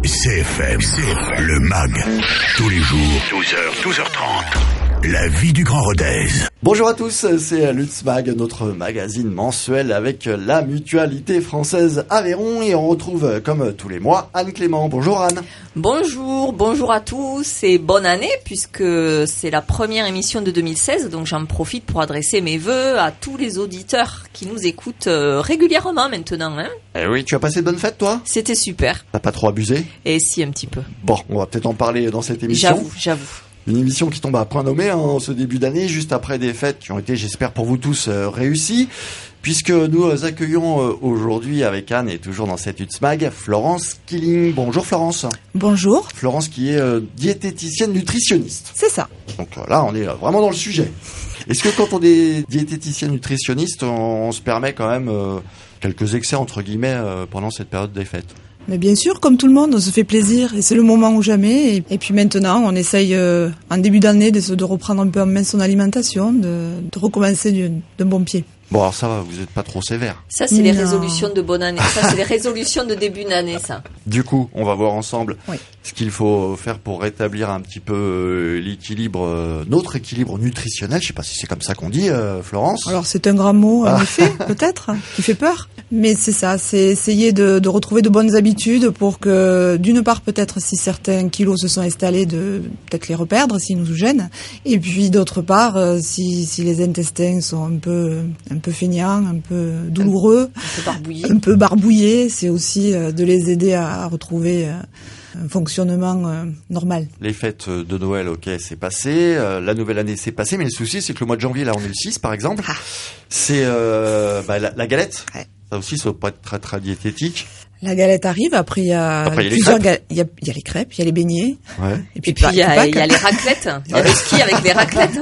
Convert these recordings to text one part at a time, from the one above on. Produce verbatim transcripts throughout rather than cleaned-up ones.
C F M, le mag, tous les jours, douze heures, douze heures trente. La vie du Grand Rodez. Bonjour à tous, c'est Lutz Mag, notre magazine mensuel avec la Mutualité Française Aveyron, et on retrouve comme tous les mois Anne Clément. Bonjour Anne. Bonjour, bonjour à tous et bonne année puisque c'est la première émission de deux mille seize, donc j'en profite pour adresser mes vœux à tous les auditeurs qui nous écoutent régulièrement maintenant. Hein. Eh oui, tu as passé de bonnes fêtes toi ? C'était super. T'as pas trop abusé ? Et si, un petit peu. Bon, on va peut-être en parler dans cette émission. J'avoue, j'avoue. Une émission qui tombe à point nommé hein, en ce début d'année, juste après des fêtes qui ont été, j'espère pour vous tous, euh, réussies, puisque nous accueillons euh, aujourd'hui avec Anne, et toujours dans cette Utsmag, Florence Killing. Bonjour Florence. Bonjour. Florence qui est euh, diététicienne donc C'est ça. Donc euh, là, on est euh, vraiment dans le sujet. Est-ce que quand on est diététicienne nutritionniste, on, on se permet quand même euh, quelques excès, entre guillemets, euh, pendant cette période des fêtes ? Mais bien sûr, comme tout le monde, on se fait plaisir et c'est le moment ou jamais. Et, et puis maintenant, on essaye euh, en début d'année de, de reprendre un peu en main son alimentation, de, de recommencer du, d'un bon pied. Bon, alors ça va, vous n'êtes pas trop sévère. Ça, c'est non. Les résolutions de bonne année. Ça, c'est les résolutions de début d'année, ça. Du coup, on va voir ensemble oui. ce qu'il faut faire pour rétablir un petit peu euh, l'équilibre, euh, notre équilibre nutritionnel. Je sais pas si c'est comme ça qu'on dit, euh, Florence. Alors, c'est un grand mot, en ah. effet, peut-être, qui fait peur. Mais c'est ça, c'est essayer de, de retrouver de bonnes habitudes pour que, d'une part, peut-être si certains kilos se sont installés, de peut-être les reperdre s'ils nous gênent. Et puis, d'autre part, euh, si, si les intestins sont un peu... un peu feignants, un peu douloureux, un peu barbouillés, un peu barbouillés, c'est aussi euh, de les aider à, à retrouver euh, un fonctionnement euh, normal. Les fêtes de Noël, ok, c'est passé, euh, la nouvelle année c'est passé, mais le souci c'est que le mois de janvier, là on est le six par exemple, ah. c'est euh, bah, la, la galette. Ouais. Ça aussi, ça va pas être très très diététique. La galette arrive, après il y a après, plusieurs galets. Il y a, il y a les crêpes, il y a les beignets. Ouais. Et puis, et puis il y, y a les raclettes. Il y a le ski avec les raclettes.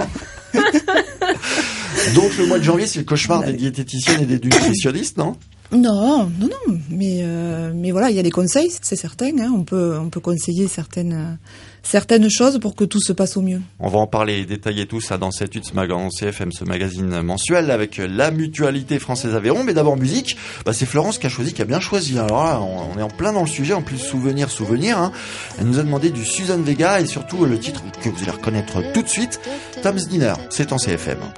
Donc le mois de janvier, c'est le cauchemar des diététiciennes et des nutritionnistes, non ? Non, non, non. Mais euh, mais voilà, il y a des conseils, c'est certain. Hein, on peut on peut conseiller certaines euh, certaines choses pour que tout se passe au mieux. On va en parler et détailler tout ça dans cette Utsmag en C F M, ce magazine mensuel avec la Mutualité Française Aveyron. Mais d'abord musique, bah, c'est Florence qui a choisi, qui a bien choisi. Alors là, on, on est en plein dans le sujet, en plus souvenir, souvenir. Hein. Elle nous a demandé du Suzanne Vega et surtout le titre que vous allez reconnaître tout de suite, Tom's Dinner. C'est en C F M.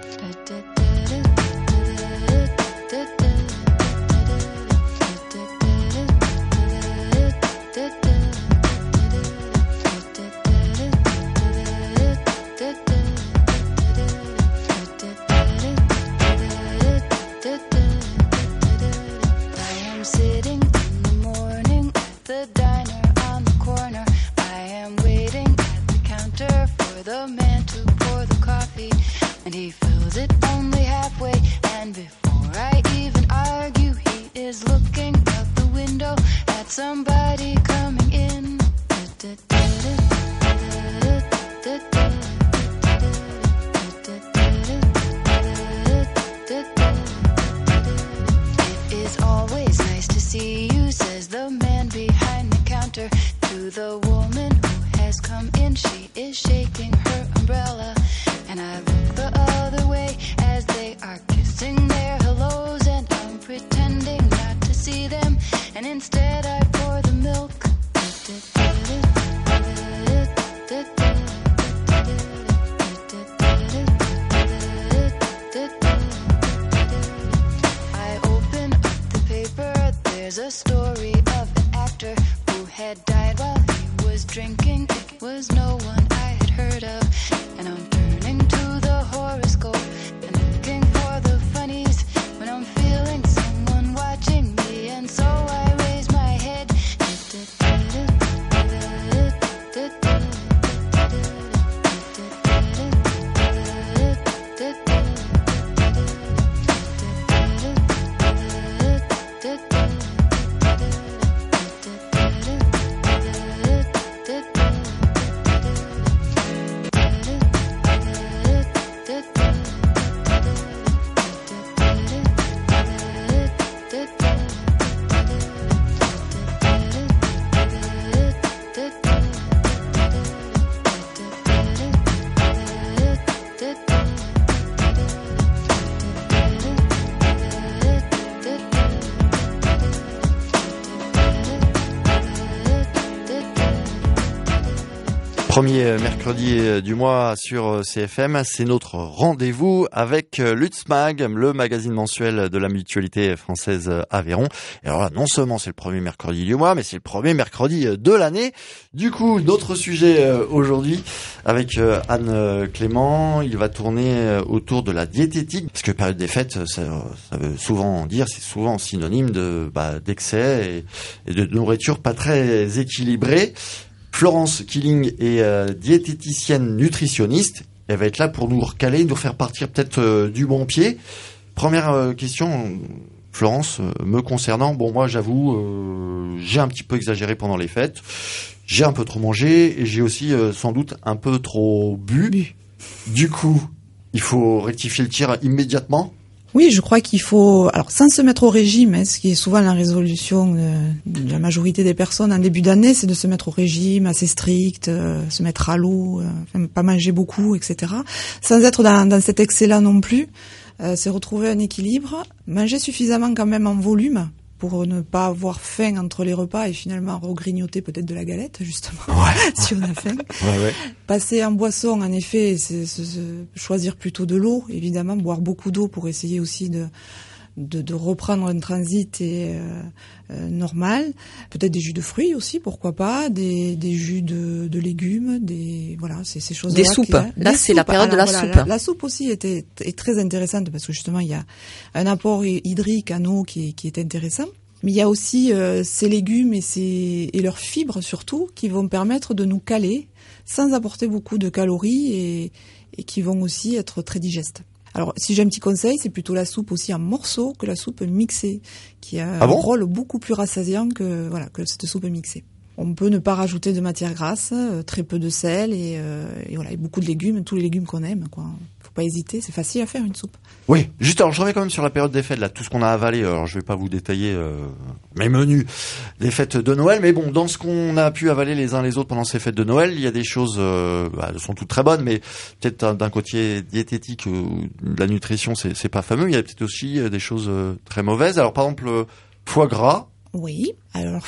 Premier mercredi du mois sur C F M, c'est notre rendez-vous avec Lutz Mag, le magazine mensuel de la Mutualité française Aveyron. Et alors là, non seulement c'est le premier mercredi du mois, mais c'est le premier mercredi de l'année. Du coup, notre sujet aujourd'hui avec Anne Clément, il va tourner autour de la diététique, parce que période des fêtes, ça, ça veut souvent dire, c'est souvent synonyme de bah, d'excès et, et de nourriture pas très équilibrée. Florence Killing est euh, diététicienne nutritionniste. Elle va être là pour nous recaler, nous faire partir peut-être euh, du bon pied. Première euh, question, Florence, euh, me concernant, bon moi j'avoue, euh, j'ai un petit peu exagéré pendant les fêtes. J'ai un peu trop mangé et j'ai aussi euh, sans doute un peu trop bu. bu. Du coup, il faut rectifier le tir immédiatement. Oui, je crois qu'il faut, alors sans se mettre au régime, hein, ce qui est souvent la résolution euh, de la majorité des personnes en début d'année, c'est de se mettre au régime assez strict, euh, se mettre à l'eau, euh, enfin, pas manger beaucoup, et cetera. Sans être dans, dans cet excès-là non plus, euh, c'est retrouver un équilibre, manger suffisamment quand même en volume pour ne pas avoir faim entre les repas et finalement regrignoter peut-être de la galette, justement, ouais. si on a faim. Ouais, ouais. Passer en boisson, en effet, c'est, c'est, c'est choisir plutôt de l'eau, évidemment, boire beaucoup d'eau pour essayer aussi de, de, de reprendre un transit et, euh, euh, normal. Peut-être des jus de fruits aussi, pourquoi pas, des, des jus de, de légumes, des voilà, c'est ces choses-là. Des soupes. Là, là c'est soupes. La période Alors, de la voilà, soupe. La, la soupe aussi était, est très intéressante parce que justement, il y a un apport hydrique en eau qui, qui est intéressant. Mais il y a aussi euh, ces légumes et, ces, et leurs fibres surtout qui vont permettre de nous caler sans apporter beaucoup de calories et, et qui vont aussi être très digestes. Alors, si j'ai un petit conseil, c'est plutôt la soupe aussi en morceaux que la soupe mixée, qui a ah bon un rôle beaucoup plus rassasiant que voilà que cette soupe mixée. On peut ne pas rajouter de matière grasse, euh, très peu de sel et, euh, et voilà, et beaucoup de légumes, tous les légumes qu'on aime, quoi. Faut pas hésiter, c'est facile à faire une soupe. Oui, juste alors je reviens quand même sur la période des fêtes, là, tout ce qu'on a avalé. Alors je vais pas vous détailler euh, mes menus des fêtes de Noël, mais bon, dans ce qu'on a pu avaler les uns les autres pendant ces fêtes de Noël, il y a des choses, euh, bah, elles sont toutes très bonnes, mais peut-être d'un côté diététique, euh, de la nutrition, c'est, c'est pas fameux. Il y a peut-être aussi des choses euh, très mauvaises. Alors par exemple, le foie gras. Oui, alors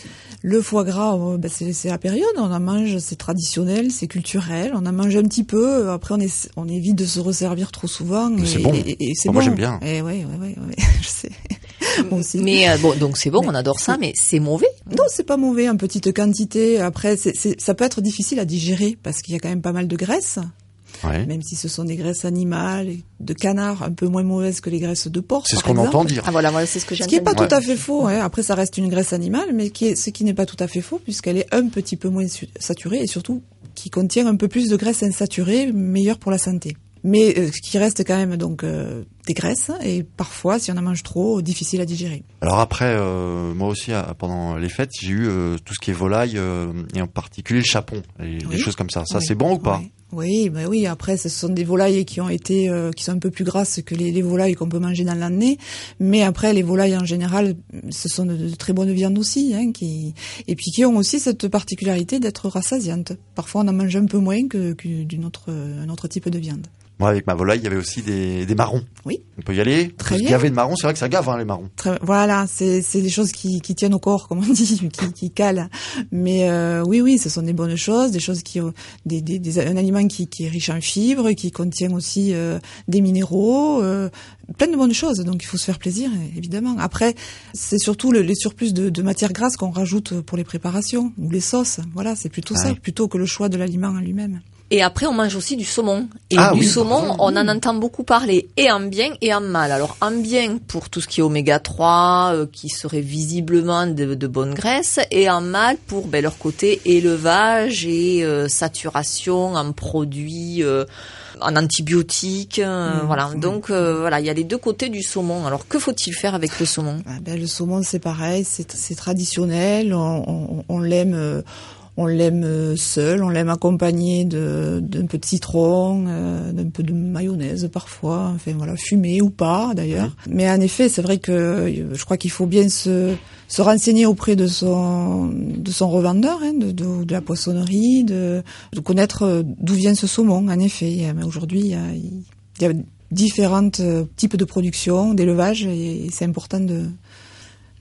le foie gras, bah c'est, c'est la période, on en mange, c'est traditionnel, c'est culturel, on en mange un petit peu, après on, est, on évite de se resservir trop souvent. Mais et, c'est bon, et, et c'est oh, bon. Moi j'aime bien. Et ouais, ouais, ouais, ouais, je sais. Bon, aussi. Mais euh, bon, donc c'est bon, mais on adore ça, mais c'est mauvais. Non, c'est pas mauvais, en petite quantité. Après, c'est, c'est, ça peut être difficile à digérer parce qu'il y a quand même pas mal de graisse. Ouais. Même si ce sont des graisses animales, de canard, un peu moins mauvaises que les graisses de porc. C'est ce qu'on exemple. entend dire. Ah voilà, moi c'est ce que j'aime. Ce qui n'est pas dire. tout à fait faux. Hein. Après, ça reste une graisse animale, mais qui est, ce qui n'est pas tout à fait faux puisqu'elle est un petit peu moins saturée et surtout qui contient un peu plus de graisse insaturée, meilleure pour la santé. Mais euh, ce qui reste quand même donc euh, des graisses et parfois, si on en mange trop, difficile à digérer. Alors après, euh, moi aussi, pendant les fêtes, j'ai eu euh, tout ce qui est volaille euh, et en particulier le chapon, et oui. des choses comme ça. Ça, oui. c'est bon ou pas ? Oui. Oui, bah oui. Après, ce sont des volailles qui ont été, euh, qui sont un peu plus grasses que les, les volailles qu'on peut manger dans l'année. Mais après, les volailles en général, ce sont de, de très bonnes viandes aussi, hein, qui et puis qui ont aussi cette particularité d'être rassasiantes. Parfois, on en mange un peu moins que, que d'une autre, un autre type de viande. Moi, avec ma volaille, il y avait aussi des, des marrons. Oui. On peut y aller. Très bien. Il y avait de marrons, c'est vrai que ça gave, hein, les marrons. Très, voilà, c'est, c'est des choses qui, qui tiennent au corps, comme on dit, qui, qui calent. Mais euh, oui, oui, ce sont des bonnes choses, des choses qui, des, des, des un aliment qui, qui est riche en fibres, qui contient aussi euh, des minéraux, euh, plein de bonnes choses. Donc, il faut se faire plaisir, évidemment. Après, c'est surtout le, les surplus de, de matières grasses qu'on rajoute pour les préparations ou les sauces. Voilà, c'est plutôt ah ça, oui. plutôt que le choix de l'aliment en lui-même. Et après, on mange aussi du saumon. Et ah, du oui, saumon, on en entend beaucoup parler, et en bien et en mal. Alors, en bien, pour tout ce qui est oméga trois, euh, qui serait visiblement de, de bonne graisse, et en mal, pour ben, leur côté élevage et euh, saturation en produits, euh, en antibiotiques. Euh, mmh, voilà. Mmh. Donc, euh, voilà, il y a les deux côtés du saumon. Alors, que faut-il faire avec le saumon ? ah, ben, Le saumon, c'est pareil, c'est, c'est traditionnel, on, on, on l'aime... Euh, On l'aime seul, on l'aime accompagné de, d'un peu de citron, euh, d'un peu de mayonnaise parfois, enfin voilà, fumé ou pas d'ailleurs. Mmh. Mais en effet, c'est vrai que je crois qu'il faut bien se, se renseigner auprès de son, de son revendeur, hein, de, de, de la poissonnerie, de, de connaître d'où vient ce saumon. En effet, mais aujourd'hui, il y a, il y a différents types de production, d'élevage, et c'est important de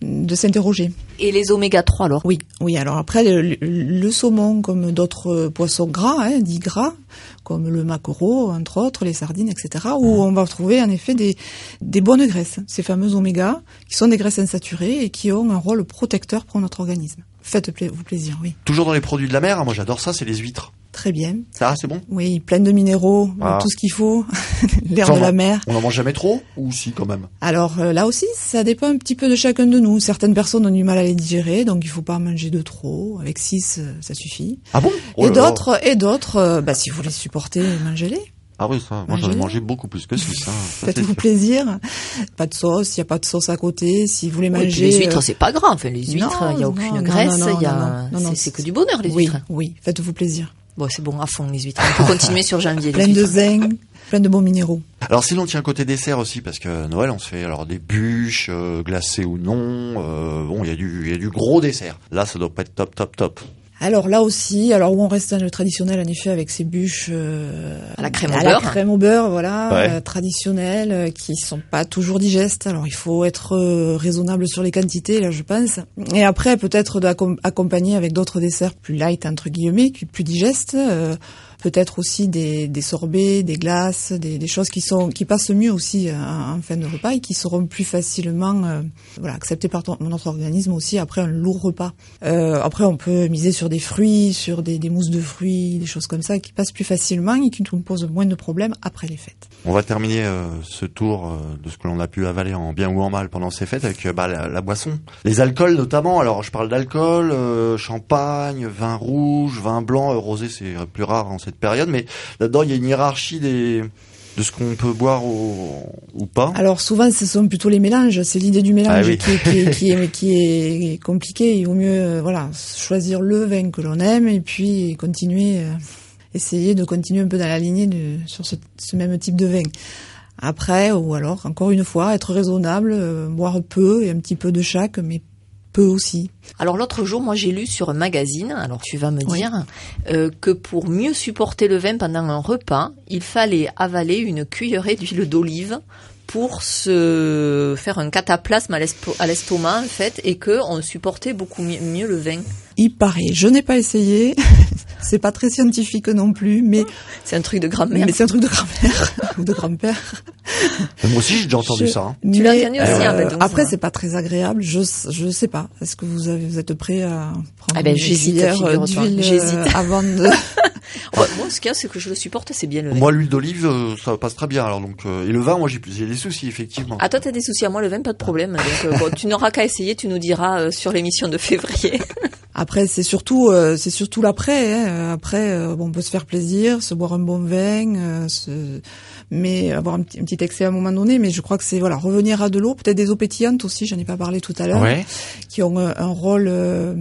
de s'interroger. Et les oméga trois alors? Oui, oui. Alors après, le, le, le saumon, comme d'autres poissons gras, hein, dits gras, comme le maquereau, entre autres, les sardines, et cetera, où on va trouver en effet des, des bonnes graisses, ces fameux oméga, qui sont des graisses insaturées et qui ont un rôle protecteur pour notre organisme. Faites-vous plaisir, oui. Toujours dans les produits de la mer, moi j'adore ça, c'est les huîtres. Très bien. Ça, c'est bon? Oui, plein de minéraux, ah. tout ce qu'il faut, l'air de la mer. On en mange jamais trop ou si quand même? Alors euh, là aussi, ça dépend un petit peu de chacun de nous. Certaines personnes ont du mal à les digérer, donc il faut pas en manger de trop. Avec six, ça suffit. Ah bon? Oh et d'autres, et d'autres, euh, bah si vous les supportez, mangez-les. Ah oui, ça, moi j'en ai mangé beaucoup plus que six. Hein. Faites-vous plaisir. Pas de sauce, il y a pas de sauce à côté. Si vous voulez manger. Oui, les huîtres, euh... c'est pas gras. Enfin, les huîtres, il y a aucune non, graisse. Non, non, y a, non, non, c'est, c'est que du bonheur les oui, huîtres. Oui, faites-vous plaisir. Bon, c'est bon à fond les huîtres. On peut continuer sur janvier. Plein de zinc, plein de bons minéraux. Alors si l'on tient côté dessert aussi, parce que Noël, on se fait alors des bûches, euh, glacées ou non. Euh, bon, il y a du, il y a du gros dessert. Là, ça doit pas être top, top, top. Alors là aussi, alors où on reste dans le traditionnel en effet avec ces bûches euh, à la crème au à beurre, la crème au beurre, voilà, ouais. euh, traditionnelles, euh, qui sont pas toujours digestes. Alors il faut être euh, raisonnable sur les quantités, là je pense. Et après peut-être d'accompagner avec d'autres desserts plus light entre guillemets, plus digestes. Euh, Peut-être aussi des, des sorbets, des glaces, des, des choses qui sont qui passent mieux aussi en, en fin de repas et qui seront plus facilement euh, voilà acceptées par ton, notre organisme aussi après un lourd repas. Euh, après on peut miser sur des fruits, sur des, des mousses de fruits, des choses comme ça qui passent plus facilement et qui nous posent moins de problèmes après les fêtes. On va terminer euh, ce tour euh, de ce que l'on a pu avaler en bien ou en mal pendant ces fêtes avec euh, bah, la, la boisson, les alcools notamment. Alors je parle d'alcool, euh, champagne, vin rouge, vin blanc, euh, rosé c'est plus rare en cette période, mais là-dedans il y a une hiérarchie des de ce qu'on peut boire ou, ou pas. Alors souvent ce sont plutôt les mélanges, c'est l'idée du mélange ah, oui. qui, est, qui, est, qui, est, qui est compliquée. Il vaut mieux euh, voilà choisir le vin que l'on aime et puis continuer, euh, essayer de continuer un peu dans la lignée de, sur ce, ce même type de vin. Après, ou alors encore une fois, être raisonnable, euh, boire peu et un petit peu de chaque, mais peu aussi. Alors l'autre jour, moi j'ai lu sur un magazine, alors tu vas me oui. dire, euh, que pour mieux supporter le vin pendant un repas, il fallait avaler une cuillerée d'huile d'olive pour se faire un cataplasme à l'estomac en fait, et que on supportait beaucoup mieux le vin. Il paraît, je n'ai pas essayé, c'est pas très scientifique non plus, mais c'est un truc de grand-mère. Mais c'est un truc de grand-mère ou de grand-père. Moi aussi j'ai déjà entendu je... ça. Hein. Tu l'as entendu aussi. Euh, en fait, après ça. c'est pas très agréable, je je sais pas. Est-ce que vous avez vous êtes prêt à prendre ah ben, une cuillère d'huile j'hésite. avant de ouais, moi ce qu'il y a c'est que je le supporte, c'est bien le vin. Moi l'huile d'olive euh, ça passe très bien alors donc euh, et le vin moi j'ai j'ai des soucis effectivement. Ah toi t'as des soucis, à moi le vin pas de problème. Donc euh, bon, tu n'auras qu'à essayer, tu nous diras euh, sur l'émission de février. Après, c'est surtout, euh, c'est surtout l'après. Hein. Après, euh, bon, on peut se faire plaisir, se boire un bon vin, euh, se... mais avoir un petit, un petit excès à un moment donné. Mais je crois que c'est voilà, revenir à de l'eau, peut-être des eaux pétillantes aussi. J'en ai pas parlé tout à l'heure, ouais. qui ont un, un rôle euh,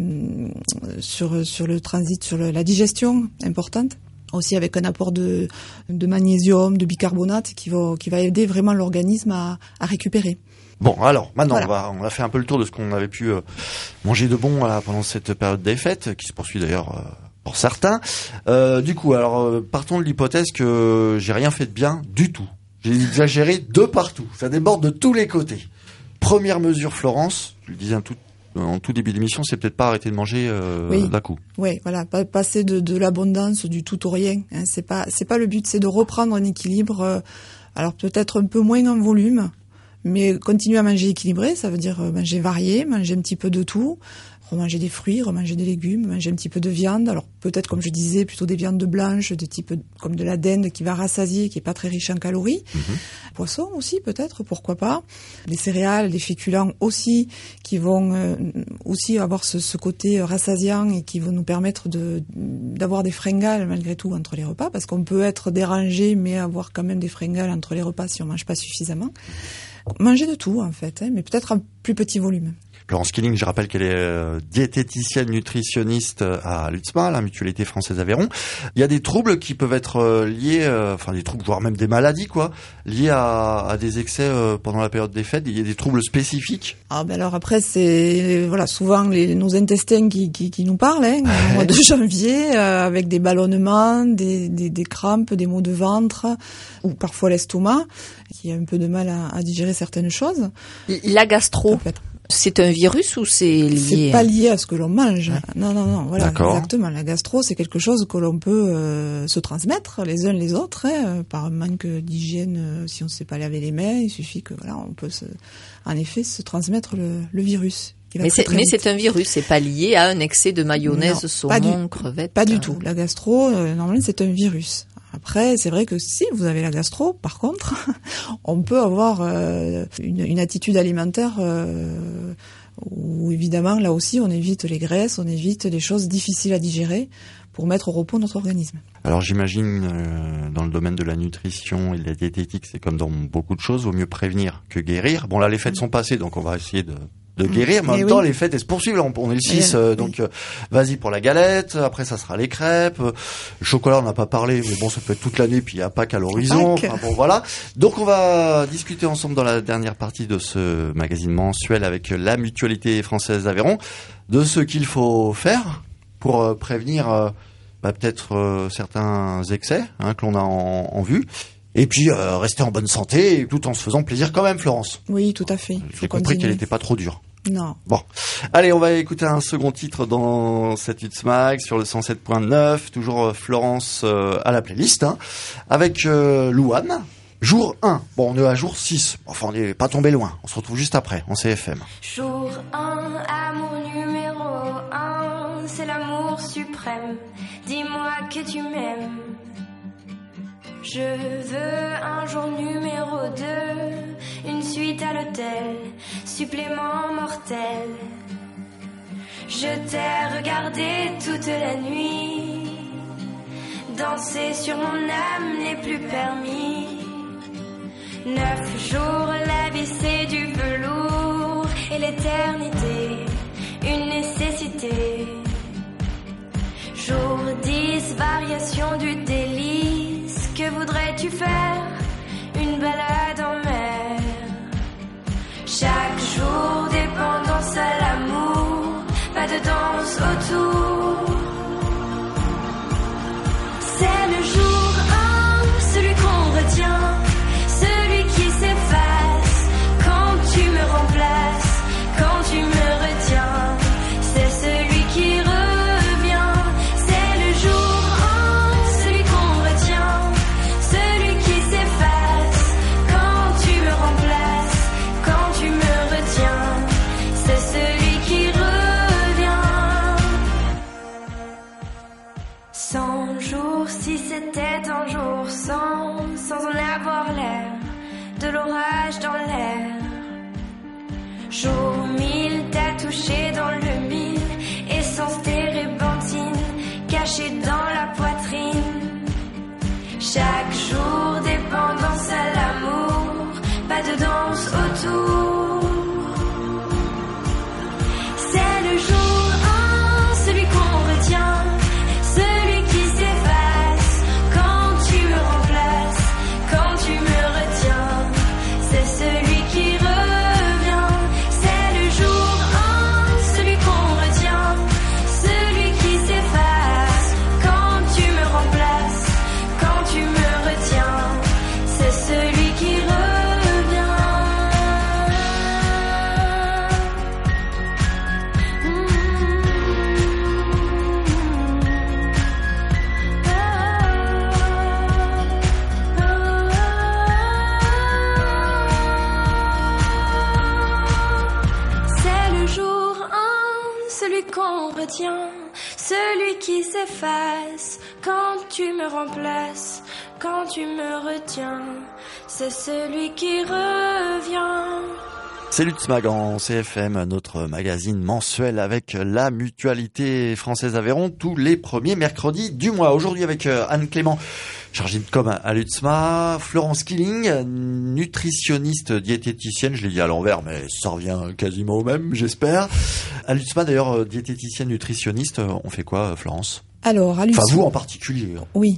sur sur le transit, sur le, la digestion importante. Aussi avec un apport de de magnésium, de bicarbonate, qui va qui va aider vraiment l'organisme à, à récupérer. Bon, alors, maintenant, voilà. on va, on a fait un peu le tour de ce qu'on avait pu euh, manger de bon là, pendant cette période des fêtes, qui se poursuit d'ailleurs euh, pour certains. Euh, du coup, alors, euh, partons de l'hypothèse que j'ai rien fait de bien du tout. J'ai exagéré de partout. Ça déborde de tous les côtés. Première mesure, Florence, je le disais un tout, en tout début d'émission, c'est peut-être pas arrêter de manger euh, oui. d'un coup. Oui, voilà, pas passer de, de l'abondance, du tout au rien. Hein, c'est pas, c'est pas le but, c'est de reprendre un équilibre. Euh, alors peut-être un peu moins en volume. Mais continuer à manger équilibré, ça veut dire manger varié, manger un petit peu de tout, remanger des fruits, remanger des légumes, manger un petit peu de viande. Alors peut-être, comme je disais, plutôt des viandes blanches, de type comme de la dinde qui va rassasier, qui est pas très riche en calories. Mm-hmm. Poisson aussi, peut-être, pourquoi pas. Des céréales, des féculents aussi, qui vont euh, aussi avoir ce, ce côté rassasiant et qui vont nous permettre de d'avoir des fringales malgré tout entre les repas, parce qu'on peut être dérangé mais avoir quand même des fringales entre les repas si on mange pas suffisamment. Manger de tout, en fait, hein, mais peut-être en plus petit volume. Laurence Killing, je rappelle qu'elle est euh, diététicienne nutritionniste à l'U T S M A, la Mutualité Française Aveyron. Il y a des troubles qui peuvent être euh, liés, euh, enfin des troubles, voire même des maladies, quoi, liés à, à des excès euh, pendant la période des fêtes. Il y a des troubles spécifiques. Ah ben alors après c'est voilà souvent les, nos intestins qui, qui, qui nous parlent, hein, au mois de janvier, euh, avec des ballonnements, des, des, des crampes, des maux de ventre, ou parfois l'estomac qui a un peu de mal à, à digérer certaines choses. La gastro. C'est un virus ou c'est lié? C'est pas lié à ce que l'on mange. Ouais. Non, non, non. Voilà, D'accord. exactement. La gastro, c'est quelque chose que l'on peut euh, se transmettre les uns les autres, hein, par manque d'hygiène. Euh, si on ne sait pas laver les mains, il suffit que voilà, on peut se, en effet, se transmettre le, le virus. Mais c'est, mais c'est un virus, c'est pas lié à un excès de mayonnaise, Non, saumon, pas du, crevettes. Pas du tout. La gastro, euh, normalement, c'est un virus. Après, c'est vrai que si vous avez la gastro, par contre, on peut avoir euh, une, une attitude alimentaire euh, où, évidemment, là aussi, on évite les graisses, on évite les choses difficiles à digérer pour mettre au repos notre organisme. Alors j'imagine, euh, dans le domaine de la nutrition et de la diététique, c'est comme dans beaucoup de choses, vaut mieux prévenir que guérir. Bon là, les fêtes sont passées, donc on va essayer de... de guérir, mais en même temps, oui. Les fêtes, elles se poursuivent. Là, on, on est le six, euh, donc oui. euh, vas-y pour la galette. Après, ça sera les crêpes. Euh, le chocolat, on n'a pas parlé, mais bon, ça peut être toute l'année, puis il y a Pâques à l'horizon. Enfin, bon, voilà. Donc, on va discuter ensemble dans la dernière partie de ce magazine mensuel avec la Mutualité Française d'Aveyron de ce qu'il faut faire pour euh, prévenir euh, bah, peut-être euh, certains excès hein, que l'on a en, en vue. Et puis euh, rester en bonne santé, tout en se faisant plaisir quand même, Florence. Oui, tout à fait. J'ai compris qu'elle n'était pas trop dure. Non. Bon, allez, on va écouter un second titre dans cette Utsmag sur le cent sept point neuf. Toujours euh, Florence euh, à la playlist, hein, avec euh, Louane. Jour un. Bon, on est à jour six. Enfin, on n'est pas tombé loin. On se retrouve juste après, en C F M. Jour un, amour numéro un, c'est l'amour suprême. Dis-moi que tu m'aimes. Je veux un jour numéro deux, une suite à l'hôtel, supplément mortel. Je t'ai regardé toute la nuit, danser sur mon âme n'est plus permis. Neuf jours, la vie c'est du velours, et l'éternité, une nécessité. Jour dix, variation du délice, que voudrais-tu faire? Une balade en mer. Chaque jour, dépendance à l'amour, pas de danse autour. C'est le jour un, celui qu'on retient, celui qui s'efface quand tu me remplaces, quand tu me retiens. C'est celui qui revient, c'est le jour un, celui qu'on retient, celui qui s'efface quand tu me remplaces, quand tu me retiens. C'est celui qui revient. Cent jours, si c'était un jour sans, sans en avoir l'air, de l'orage dans l'air. Jour mille, t'as touché dans le mille, essence térébenthine, cachée dans la poitrine. Chaque jour, dépendance à l'amour, pas de danse autour. C'est le jour un, celui qu'on retient, celui qui s'efface quand tu me remplaces, quand tu me retiens. C'est celui qui revient, c'est le jour un, celui qu'on retient, celui qui s'efface quand tu me remplaces, quand tu me retiens. C'est celui qui revient. C'est le jour un, celui qu'on retient, celui qui s'efface quand tu me remplaces, quand tu me retiens. C'est celui qui revient. C'est l'Utsmag en C F M, notre magazine mensuel avec la Mutualité Française d'Aveyron tous les premiers mercredis du mois. Aujourd'hui avec Anne Clément, chargée de com à l'Utsma, Florence Killing, nutritionniste diététicienne, je l'ai dit à l'envers mais ça revient quasiment au même j'espère. À l'Utsma d'ailleurs, diététicienne nutritionniste, on fait quoi Florence? Alors, à l'U T S M... Enfin vous en particulier. Oui.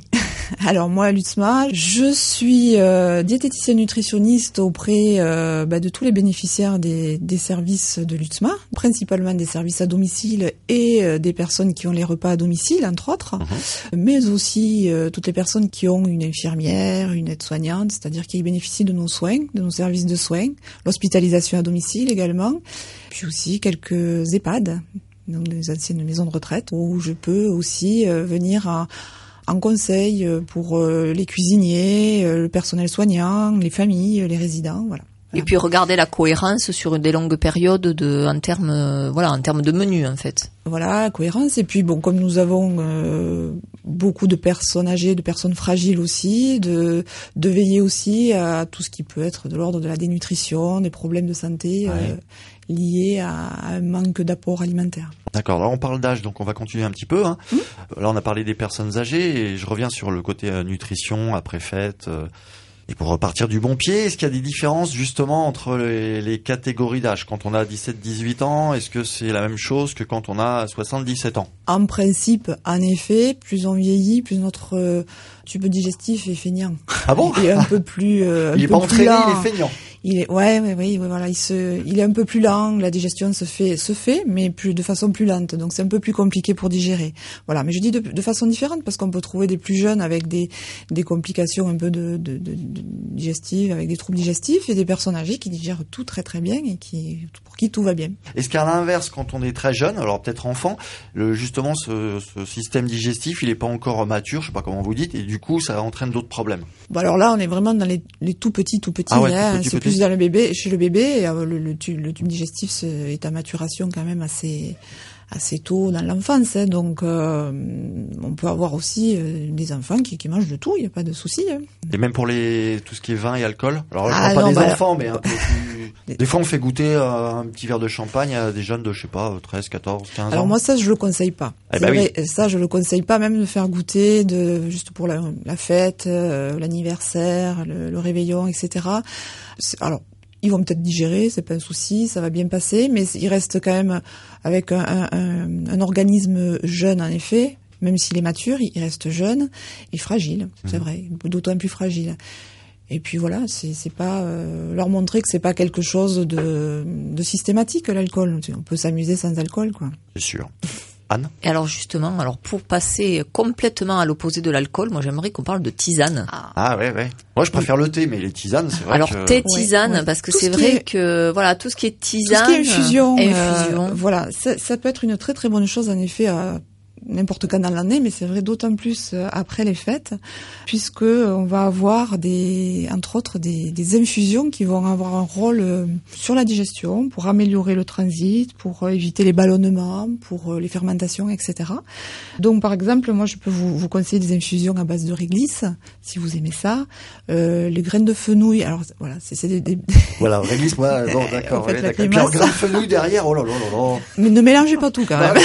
Alors moi, à l'U T S M A, je suis euh, diététicienne nutritionniste auprès euh, bah, de tous les bénéficiaires des, des services de l'U T S M A, principalement des services à domicile et euh, des personnes qui ont les repas à domicile, entre autres, mmh. mais aussi euh, toutes les personnes qui ont une infirmière, une aide-soignante, c'est-à-dire qui bénéficient de nos soins, de nos services de soins, l'hospitalisation à domicile également, puis aussi quelques EHPAD, donc des anciennes maisons de retraite, où je peux aussi euh, venir à en conseil pour les cuisiniers, le personnel soignant, les familles, les résidents, voilà. Et puis regarder la cohérence sur des longues périodes de, en termes, euh, voilà, en termes de menu en fait. Voilà, cohérence. Et puis bon, comme nous avons euh, beaucoup de personnes âgées, de personnes fragiles aussi, de de veiller aussi à tout ce qui peut être de l'ordre de la dénutrition, des problèmes de santé ouais. euh, liés à, à un manque d'apport alimentaire. D'accord, là on parle d'âge, donc on va continuer un petit peu. Hein. Mmh. Là on a parlé des personnes âgées et je reviens sur le côté euh, nutrition après fête. Euh, et pour repartir du bon pied, est-ce qu'il y a des différences justement entre les, les catégories d'âge ? Quand on a dix-sept dix-huit ans, est-ce que c'est la même chose que quand on a soixante-dix-sept ans ? En principe, en effet, plus on vieillit, plus notre euh, tube digestif est feignant. Ah bon ? Il est un peu plus euh, un Il est peu pas entraîné, lent. il est feignant. Il est, ouais, ouais, ouais, ouais, voilà, il se, il est un peu plus lent, la digestion se fait, se fait, mais plus, de façon plus lente, donc c'est un peu plus compliqué pour digérer. Voilà, mais je dis de, de façon différente parce qu'on peut trouver des plus jeunes avec des, des complications un peu de, de, de, de digestives, avec des troubles digestifs, et des personnes âgées qui digèrent tout très très bien et qui, pour qui tout va bien. Est-ce qu'à l'inverse, quand on est très jeune, alors peut-être enfant, le, justement ce, ce système digestif, il est pas encore mature, je sais pas comment vous dites, et du coup ça entraîne d'autres problèmes. Bon alors là, on est vraiment dans les, les tout petits, tout petits, ah ouais, hein, tout petit, c'est petit. plus dans le bébé, chez le bébé, et le, le, tube, le tube digestif est à maturation quand même assez, assez tôt dans l'enfance, hein, donc euh, on peut avoir aussi euh, des enfants qui, qui mangent de tout, il n'y a pas de souci. Hein. Et même pour les tout ce qui est vin et alcool. Alors je ah, ne parle pas non, des bah, enfants, mais un peu plus... des fois on fait goûter euh, un petit verre de champagne à des jeunes de je sais pas treize, quatorze, quinze ans. Alors moi ça je le conseille pas. Eh ben vrai, oui. Ça je le conseille pas, même de faire goûter de juste pour la, la fête, euh, l'anniversaire, le, le réveillon, et cetera. C'est, alors ils vont peut-être digérer, c'est pas un souci, ça va bien passer, mais ils restent quand même avec un, un, un, un organisme jeune en effet, même s'il est mature, il reste jeune et fragile, c'est mmh. vrai, d'autant plus fragile. Et puis voilà, c'est, c'est pas euh, leur montrer que c'est pas quelque chose de, de systématique l'alcool. On peut s'amuser sans alcool, quoi. C'est sûr. Anne ? Et alors justement, alors pour passer complètement à l'opposé de l'alcool, moi j'aimerais qu'on parle de tisane. Ah, ah ouais ouais. Moi je préfère le thé, mais les tisanes c'est vrai alors, que... Alors thé, tisane, ouais, ouais. parce que tout c'est vrai est... que voilà tout ce qui est tisane, tout ce qui est infusion, infusion. Euh, voilà, ça, ça peut être une très très bonne chose en effet à n'importe quand dans l'année, mais c'est vrai d'autant plus après les fêtes, puisque on va avoir des, entre autres, des, des infusions qui vont avoir un rôle sur la digestion pour améliorer le transit, pour éviter les ballonnements, pour les fermentations, et cetera. Donc, par exemple, moi, je peux vous, vous conseiller des infusions à base de réglisse, si vous aimez ça. Euh, les graines de fenouil, alors voilà, c'est, c'est des, des... Voilà, réglisse, moi, bon, d'accord. Ouais, d'accord. Puis en graines de fenouil derrière, oh là là là là. Mais ne mélangez pas tout quand même.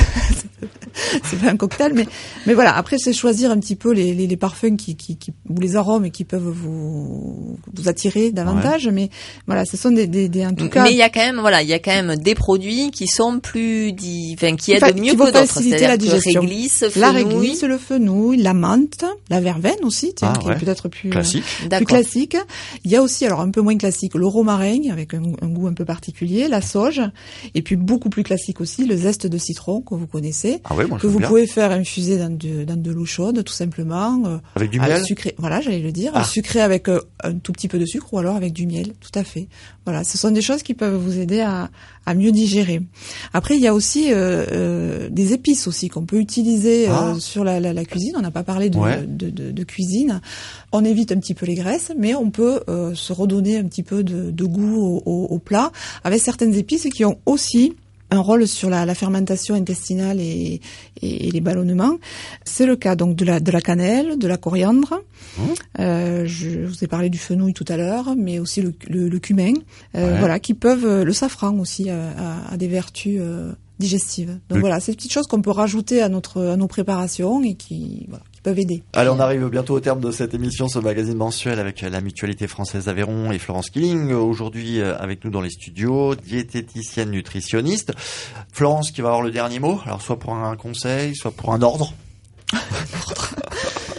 C'est pas un cocktail, mais mais voilà. Après, c'est choisir un petit peu les les, les parfums qui, qui qui ou les arômes qui peuvent vous vous attirer davantage. Ouais. Mais voilà, ce sont des des, des en tout cas. Mais il y a quand même voilà, il y a quand même des produits qui sont plus di... enfin qui aident enfin, mieux qui que d'autres. C'est-à-dire la digestion. Réglisse, la réglisse, le fenouil, la menthe, la verveine aussi, tiens, ah, qui ouais. est peut-être plus classique. Euh, plus classique. Il y a aussi, alors un peu moins classique, le romarin avec un, un goût un peu particulier, la sauge, et puis beaucoup plus classique aussi le zeste de citron que vous connaissez, ah ouais, moi, que vous bien. pouvez faire infuser dans de, dans de l'eau chaude, tout simplement. Euh, avec du miel. Sucré, voilà, j'allais le dire, ah. sucré avec euh, un tout petit peu de sucre ou alors avec du miel, tout à fait. Voilà, ce sont des choses qui peuvent vous aider à, à mieux digérer. Après, il y a aussi euh, euh, des épices aussi qu'on peut utiliser ah. euh, sur la, la, la cuisine. On n'a pas parlé de, ouais. de, de, de cuisine. On évite un petit peu les graisses, mais on peut euh, se redonner un petit peu de, de goût au, au, au plat avec certaines épices qui ont aussi un rôle sur la, la fermentation intestinale et, et, et les ballonnements. C'est le cas donc de la, de la cannelle, de la coriandre. Mmh. Euh, je vous ai parlé du fenouil tout à l'heure, mais aussi le, le, le cumin. Euh, ouais. Voilà, qui peuvent, le safran aussi a, a, a des vertus euh, digestives. Donc le... voilà, c'est des petites choses qu'on peut rajouter à notre, à nos préparations et qui, voilà, qui peuvent aider. Allez, on arrive bientôt au terme de cette émission, ce magazine mensuel avec la Mutualité Française Aveyron et Florence Killing. Aujourd'hui, avec nous dans les studios, diététicienne nutritionniste. Florence qui va avoir le dernier mot. Alors, soit pour un conseil, soit pour un ordre.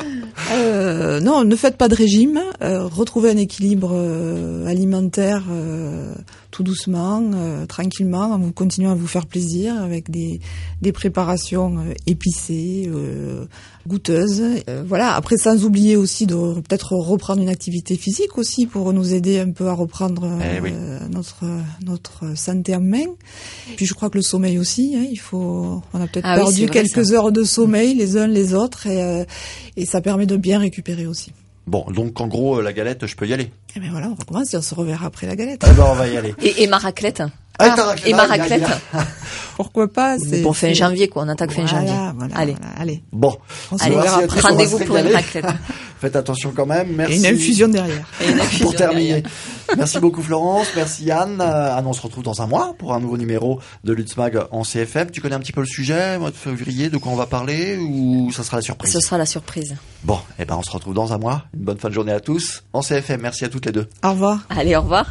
euh, non, ne faites pas de régime. Euh, retrouvez un équilibre euh, alimentaire euh, tout doucement, euh, tranquillement, en vous continuant à vous faire plaisir avec des, des préparations euh, épicées, euh, goûteuses. Euh, voilà. Après, sans oublier aussi de peut-être reprendre une activité physique aussi pour nous aider un peu à reprendre euh, Eh oui. notre notre santé en main. Puis je crois que le sommeil aussi. Hein, il faut. On a peut-être Ah oui, perdu c'est vrai, quelques ça. heures de sommeil les uns les autres et euh, et ça permet de bien récupérer aussi. Bon, donc en gros, euh, la galette, je peux y aller. Et bien voilà, on recommence et on se reverra après la galette. Eh ben, on va y aller. Et, et ma raclette. Ah, ta raclette, Et ma ah, il y a- raclette. Pourquoi pas? Mais bon, fin c'est- janvier, quoi. On attaque fin Voilà, janvier. voilà, Allez. voilà, allez. Bon, On se Allez, reverra merci à après. tous, on va rendez-vous se pour une régaler. raclette. Faites attention quand même. Merci. Et une infusion derrière. Et une infusion Pour terminer. derrière. Merci beaucoup Florence, merci Yann. Euh, Anne, on se retrouve dans un mois pour un nouveau numéro de Lutzmag en C F M. Tu connais un petit peu le sujet, mois de février, de quoi on va parler, ou ça sera la surprise? Ce sera la surprise. Bon, eh ben on se retrouve dans un mois. Une bonne fin de journée à tous en C F M. Merci à toutes les deux. Au revoir. Allez, au revoir.